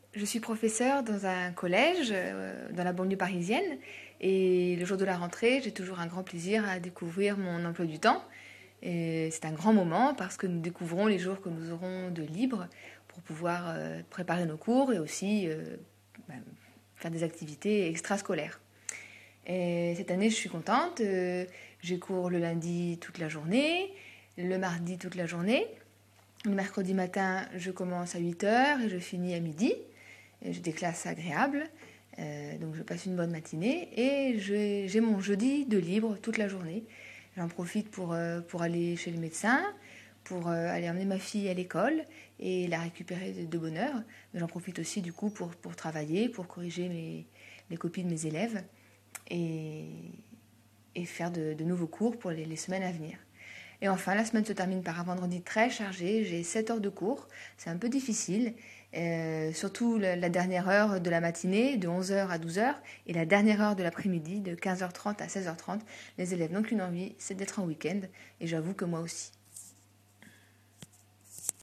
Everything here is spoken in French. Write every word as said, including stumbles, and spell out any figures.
Je suis professeure dans un collège euh, dans la banlieue parisienne et le jour de la rentrée, j'ai toujours un grand plaisir à découvrir mon emploi du temps. Et c'est un grand moment parce que nous découvrons les jours que nous aurons de libre pour pouvoir euh, préparer nos cours et aussi euh, bah, faire des activités extrascolaires. Et cette année, je suis contente. euh, j'ai cours le lundi toute la journée, le mardi toute la journée. Le mercredi matin, je commence à huit heures et je finis à midi. J'ai des classes agréables, euh, donc je passe une bonne matinée et je- j'ai mon jeudi de libre toute la journée. J'en profite pour, euh, pour aller chez le médecin, pour euh, aller emmener ma fille à l'école et la récupérer de, de bonne heure. Mais j'en profite aussi du coup pour, pour travailler, pour corriger mes, les copies de mes élèves et, et faire de, de nouveaux cours pour les, les semaines à venir. Et enfin, la semaine se termine par un vendredi très chargé. J'ai sept heures de cours. C'est un peu difficile. Euh, surtout la, la dernière heure de la matinée, de onze heures à douze heures, et la dernière heure de l'après-midi, de quinze heures trente à seize heures trente. Les élèves n'ont qu'une envie, c'est d'être en week-end. Et j'avoue que moi aussi.